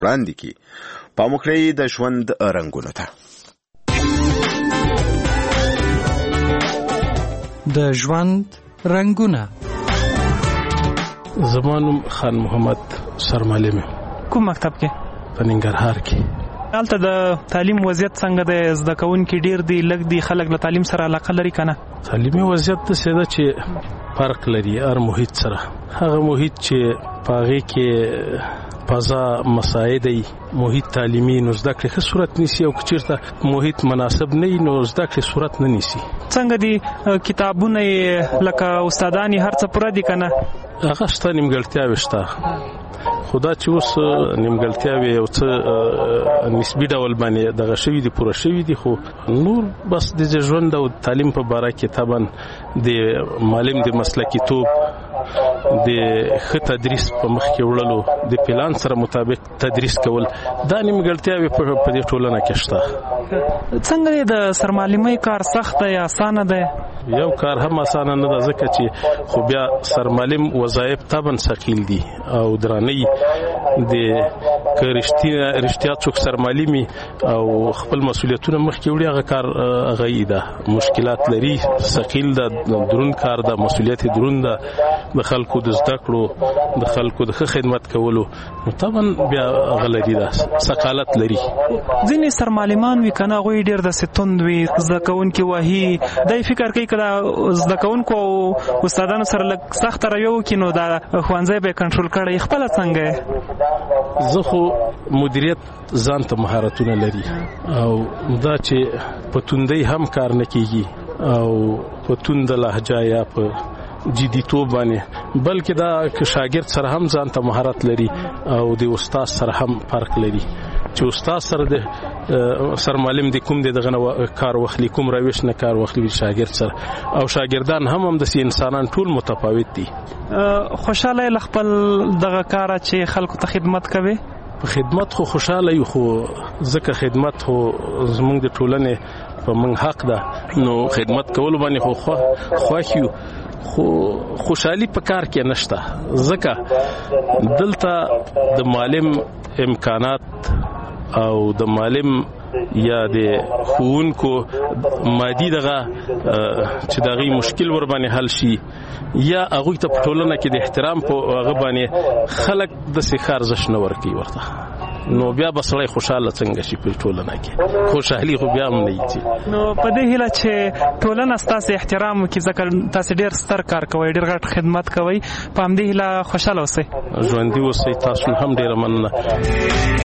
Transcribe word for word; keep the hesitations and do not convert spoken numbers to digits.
وړاندې کړي. پام وکړئ د ژوند رنګونو ته. د ژوند رنګونه. زما نوم خان محمد سرمعلم. کوم مکتب کې؟ په ننګرهار کې. هلته د تعلیم وضعیت څنګه دی؟ زده کوونکي ډیر دي لږ دي؟ خلک له تعلیم سره علاقه لري که نه؟ تعلیمي وضعیت داسې ده چې فرق لري هر محیط سره. هغه محیط چې په هغې کې فضا مساعدی محیط تعلیمي نو زده کړې ښه صورت نیسي، او که چېرته محیط مناسب نه وي نو زده کړې صورت نه نیسي. څنګه دي کتابونه یې لکه استادان یې هر څه پوره دي که نه؟ هغه شته، نیمګړتیاوې شته، خو دا چې اوس نیمګړتیاوې یو څه نسبي ډول باندې دغه شوي دي، پوره شوي دي، خو نور بس د ژوند او تعلیم په باره کې طبعا د معلم د مسلکیتوب، د ښه تدریس په مخ کې وړلو، د پلان سره مطابق تدریس کول، دا نیمګړتیاوې په دې ټولنه کې شته. څنګه دی د سرمعلمۍ کار؟ سخت دی یا اسانه دی؟ یو کار هم اسانه نه ده، ځکه چې خو بیا سرمعلم وظایف طبعا ثقیل دي او درانه د که رښتیا څوک سرمعلمي او خپل مسؤلیتونه مخکې وړي، هغه کار هغه یې ده، مشکلات لري، ثقیل ده، درون کار ده، مسؤلیت دروند ده، د خلکو د زده کړو، د خلکو د ښه خدمت کولو، نو طبعا بیا هغه لري، ده ثقالت لري. ځینې سرمعلمان وي که نه، هغوی ډېر داسې توند وي، زده کوونکي وهي، دی فکر کوي که د زده کوونکو او استادانو سره لږ سخته رویه وکړي نو دا ښوونځی به یې کنټرول کړی. خپله څنګه یې؟ زه خو مدیریت ځان ته مهارتونه لري، او دا چې په توندۍ هم کار نه کیږي او په تونده لهجه یا په جدیتوب باندې، بلکې دا که شاګرد سره هم ځان ته مهارت لري او د استاد سره هم فرق لري، چې استاد سره د سرمعلم د کوم دغه کار واخلي، کوم روش نه کار واخلي شاګرد سره، او شاګردان هم هم د انسانان ټول متفاوت دي. خوشاله ل خپل دغه کار چې خلکو ته خدمت کوي؟ په خدمت خو خوشاله یو، خو ځکه خدمت خو زمونږ د ټولنې په موږ حق ده، نو خدمت کول باندې خو خوښ یو، خو خوشحالي په کار کې نشته، ځکه دلته د معلم امکانات او د معلم یا د ښوونکو مادي دغه چې دغه مشکل ور باندې حل شي، یا هغه ته په ټولنه کې د احترام په هغه باندې خلک د سخار ارزښت نه ورکوي ورته، نو بیا بسړی خوشاله څنګه شي په ټولنه کې؟ خوشحالي خو بیا هم نه وي. نو په دې هیله چې ټولنه ستاسو احترام وکړي، ځکه تاسو ډیر ستر کار کوئ، ډیر غټ خدمت کوئ، په همدې هیله خوشاله اوسئ، ژوندي اوسئ. تاسو هم ډیره مننه.